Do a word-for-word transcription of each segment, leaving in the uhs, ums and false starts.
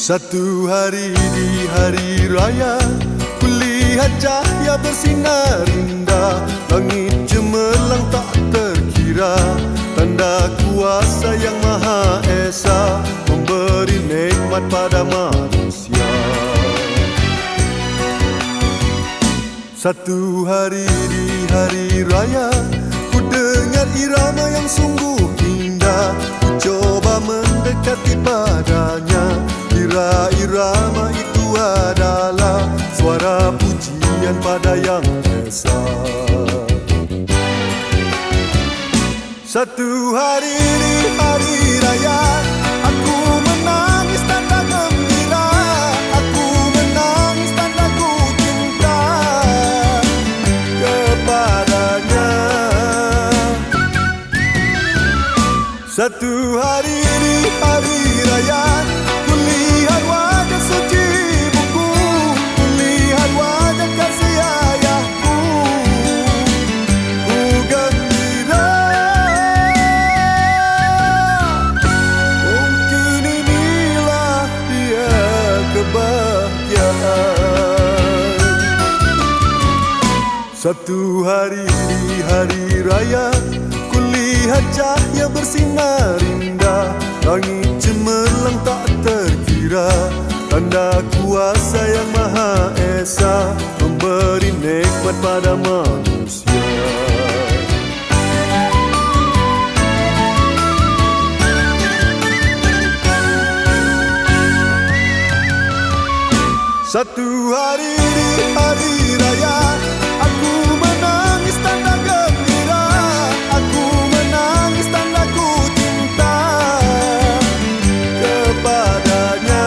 Satu hari di hari raya, kulihat cahaya bersinar indah, langit cemerlang tak terkira, tanda kuasa yang Maha Esa memberi nikmat pada manusia. Satu hari di hari raya, ku dengar irama yang sungguh indah, ku coba mendekati padanya. Kira irama itu adalah suara pujian pada Yang Esa. Satu hari di hari raya, aku menangis tanda gembira, aku menangis tanda ku cinta kepadanya. Satu hari di hari raya, kulihat wajah suci ibuku, kulihat wajah kasih ayahku, ku gembira. Mungkin inilah dia kebahagiaan. Satu hari di hari raya, kulihat cahaya bersinar indah, langit cemerlang tak terkira, tanda kuasa yang Maha Esa memberi nikmat pada manusia. Satu hari di hari raya, aku menangis tanda gembira, aku menangis tanda ku cinta kepadanya.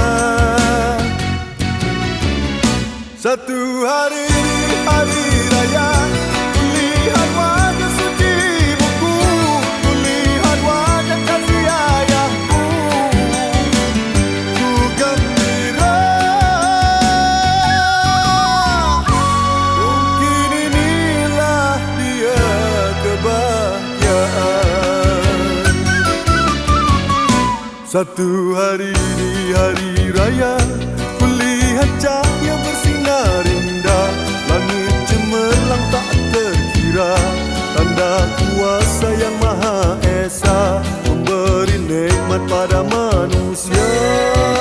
Satu hari di hari raya, kulihat wajah suci ibuku, kulihat wajah kasih ayahku, ku gembira. Mungkin inilah dia kebahagiaan. Satu hari di hari raya, kulihat cahaya bersinar indah, langit cemerlang tak terkira, tanda kuasa yang Maha Esa memberi nikmat pada manusia.